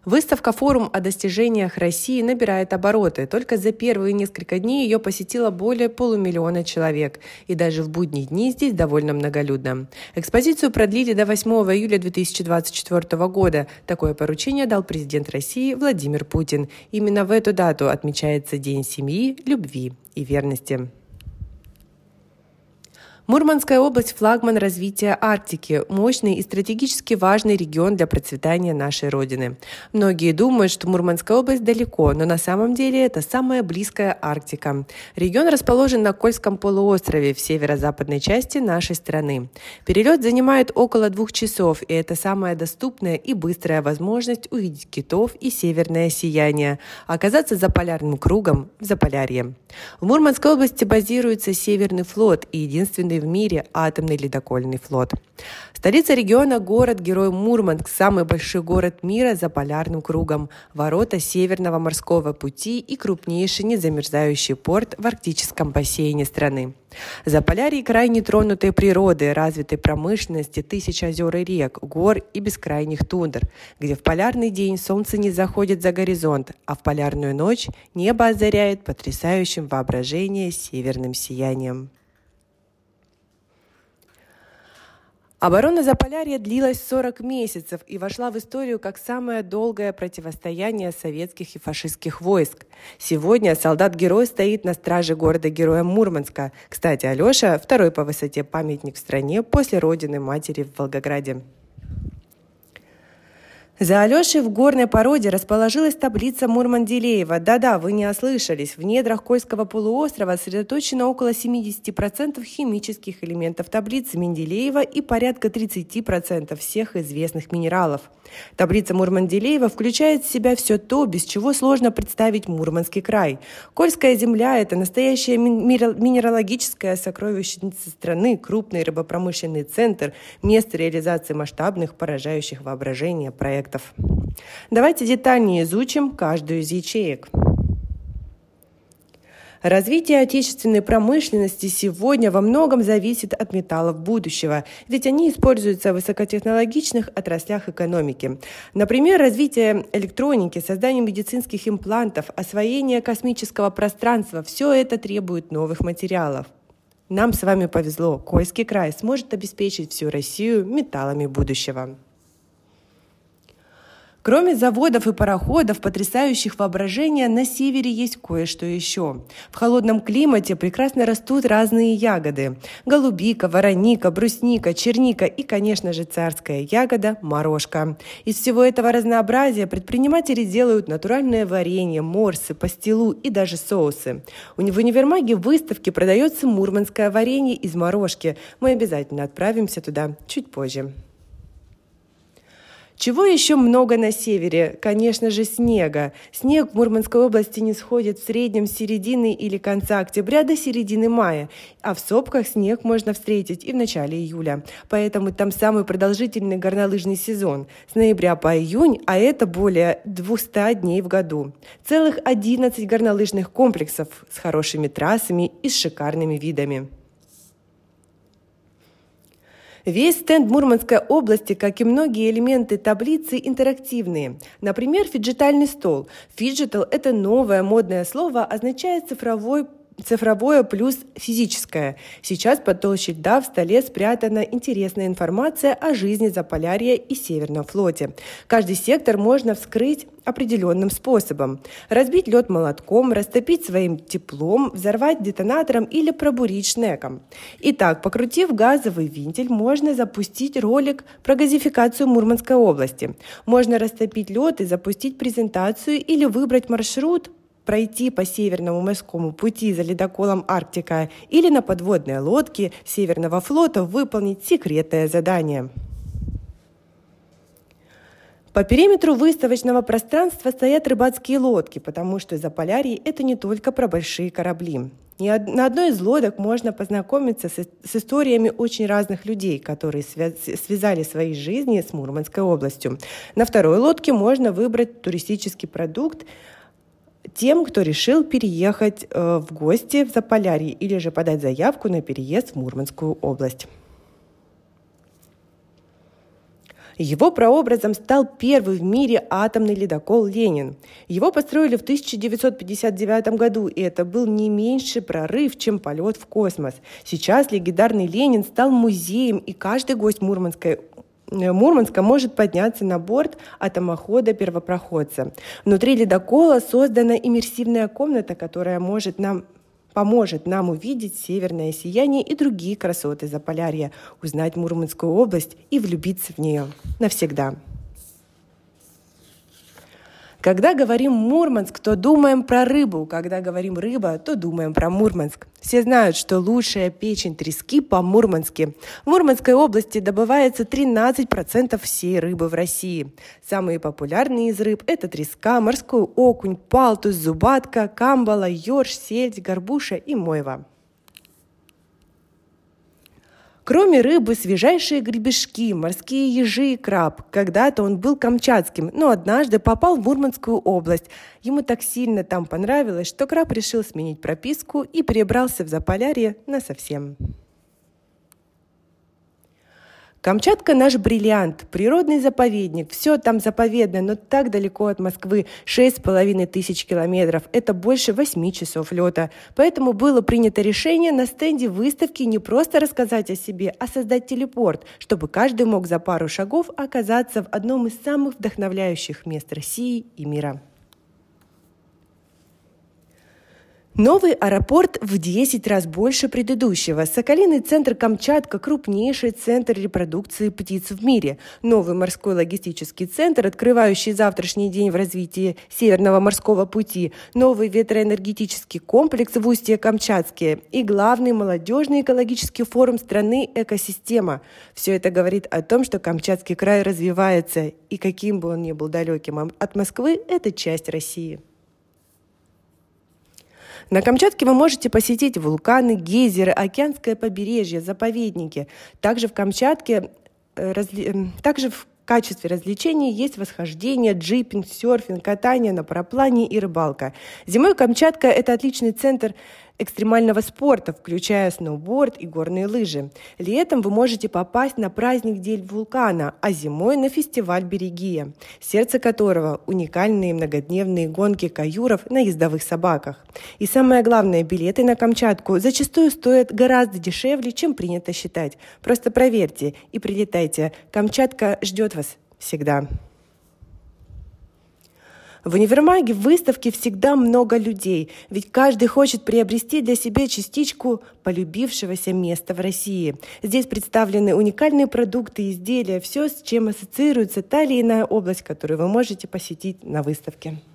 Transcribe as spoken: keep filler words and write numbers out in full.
Выставка-форум о достижениях России набирает обороты. Только за первые несколько дней ее посетило более полумиллиона человек. И даже в будние дни здесь довольно многолюдно. Экспозицию продлили до восьмого июля две тысячи двадцать четвёртого года. Такое поручение дал президент России Владимир Путин. Именно в эту дату отмечается День семьи, любви и верности. Мурманская область – флагман развития Арктики, мощный и стратегически важный регион для процветания нашей Родины. Многие думают, что Мурманская область далеко, но на самом деле это самая близкая Арктика. Регион расположен на Кольском полуострове в северо-западной части нашей страны. Перелет занимает около двух часов, и это самая доступная и быстрая возможность увидеть китов и северное сияние, оказаться за полярным кругом в Заполярье. В Мурманской области базируется Северный флот и единственный в мире атомный ледокольный флот. Столица региона – город-герой Мурманск, самый большой город мира за полярным кругом, ворота Северного морского пути и крупнейший незамерзающий порт в арктическом бассейне страны. Заполярье – край нетронутой природы, развитой промышленности, тысяч озер и рек, гор и бескрайних тундр, где в полярный день солнце не заходит за горизонт, а в полярную ночь небо озаряет потрясающим воображение северным сиянием. Оборона Заполярья длилась сорок месяцев и вошла в историю как самое долгое противостояние советских и фашистских войск. Сегодня солдат-герой стоит на страже города-героя Мурманска. Кстати, Алеша – второй по высоте памятник в стране после родины матери в Волгограде. За Алешей в горной породе расположилась таблица Мурман-Делеева. Да-да, вы не ослышались. В недрах Кольского полуострова сосредоточено около семьдесят процентов химических элементов таблицы Менделеева и порядка тридцать процентов всех известных минералов. Таблица Мурман-Делеева включает в себя все то, без чего сложно представить Мурманский край. Кольская земля – это настоящая минералогическая сокровищница страны, крупный рыбопромышленный центр, место реализации масштабных, поражающих воображение проектов. Давайте детальнее изучим каждую из ячеек. Развитие отечественной промышленности сегодня во многом зависит от металлов будущего, ведь они используются в высокотехнологичных отраслях экономики. Например, развитие электроники, создание медицинских имплантов, освоение космического пространства – все это требует новых материалов. Нам с вами повезло, Кольский край сможет обеспечить всю Россию металлами будущего. Кроме заводов и пароходов, потрясающих воображения, на севере есть кое-что еще. В холодном климате прекрасно растут разные ягоды. Голубика, вороника, брусника, черника и, конечно же, царская ягода – морожка. Из всего этого разнообразия предприниматели делают натуральное варенье, морсы, пастилу и даже соусы. В универмаге выставки продается мурманское варенье из морожки. Мы обязательно отправимся туда чуть позже. Чего еще много на севере? Конечно же, снега. Снег в Мурманской области не сходит в среднем с середины или конца октября до середины мая, а в Сопках снег можно встретить и в начале июля. Поэтому там самый продолжительный горнолыжный сезон – с ноября по июнь, а это более двухсот дней в году. Целых одиннадцать горнолыжных комплексов с хорошими трассами и с шикарными видами. Весь стенд Мурманской области, как и многие элементы таблицы, интерактивные. Например, фиджитальный стол. Фиджитал – это новое модное слово, означает цифровой Цифровое плюс физическое. Сейчас под толщей льда в столе спрятана интересная информация о жизни Заполярья и Северном флоте. Каждый сектор можно вскрыть определенным способом. Разбить лед молотком, растопить своим теплом, взорвать детонатором или пробурить шнеком. Итак, покрутив газовый вентиль, можно запустить ролик про газификацию Мурманской области. Можно растопить лед и запустить презентацию или выбрать маршрут, пройти по Северному морскому пути за ледоколом «Арктика» или на подводной лодке Северного флота выполнить секретное задание. По периметру выставочного пространства стоят рыбацкие лодки, потому что Заполярье – это не только про большие корабли. На одной из лодок можно познакомиться с, с историями очень разных людей, которые свя- связали свои жизни с Мурманской областью. На второй лодке можно выбрать туристический продукт тем, кто решил переехать э, в гости в Заполярье или же подать заявку на переезд в Мурманскую область. Его прообразом стал первый в мире атомный ледокол «Ленин». Его построили в тысяча девятьсот пятьдесят девятом году, и это был не меньший прорыв, чем полет в космос. Сейчас легендарный «Ленин» стал музеем, и каждый гость Мурманской Мурманска может подняться на борт атомохода-первопроходца. Внутри ледокола создана иммерсивная комната, которая может нам поможет нам увидеть северное сияние и другие красоты Заполярья, узнать Мурманскую область и влюбиться в нее навсегда. Когда говорим Мурманск, то думаем про рыбу. Когда говорим рыба, то думаем про Мурманск. Все знают, что лучшая печень трески по-мурмански. В Мурманской области добывается тринадцать процентов всей рыбы в России. Самые популярные из рыб – это треска, морской окунь, палтус, зубатка, камбала, ёрш, сельдь, горбуша и мойва. Кроме рыбы, свежайшие гребешки, морские ежи и краб. Когда-то он был камчатским, но однажды попал в Мурманскую область. Ему так сильно там понравилось, что краб решил сменить прописку и перебрался в Заполярье насовсем. Камчатка – наш бриллиант, природный заповедник. Все там заповедно, но так далеко от Москвы – шесть с половиной тысяч километров. Это больше восьми часов лета. Поэтому было принято решение на стенде выставки не просто рассказать о себе, а создать телепорт, чтобы каждый мог за пару шагов оказаться в одном из самых вдохновляющих мест России и мира. Новый аэропорт в десять раз больше предыдущего. Соколиный центр Камчатка – крупнейший центр репродукции птиц в мире. Новый морской логистический центр, открывающий завтрашний день в развитии Северного морского пути. Новый ветроэнергетический комплекс в Устье-Камчатске. И главный молодежный экологический форум страны «Экосистема». Все это говорит о том, что Камчатский край развивается. И каким бы он ни был далеким от Москвы, это часть России. На Камчатке вы можете посетить вулканы, гейзеры, океанское побережье, заповедники. Также в Камчатке, разли... также в качестве развлечений есть восхождение, джипинг, серфинг, катание на параплане и рыбалка. Зимой Камчатка – это отличный центр экстремального спорта, включая сноуборд и горные лыжи. Летом вы можете попасть на праздник День вулкана, а зимой на фестиваль Берегия, сердце которого – уникальные многодневные гонки каюров на ездовых собаках. И самое главное, билеты на Камчатку зачастую стоят гораздо дешевле, чем принято считать. Просто проверьте и прилетайте. Камчатка ждет вас всегда. В универмаге в выставке всегда много людей, ведь каждый хочет приобрести для себя частичку полюбившегося места в России. Здесь представлены уникальные продукты, изделия, все, с чем ассоциируется та или иная область, которую вы можете посетить на выставке.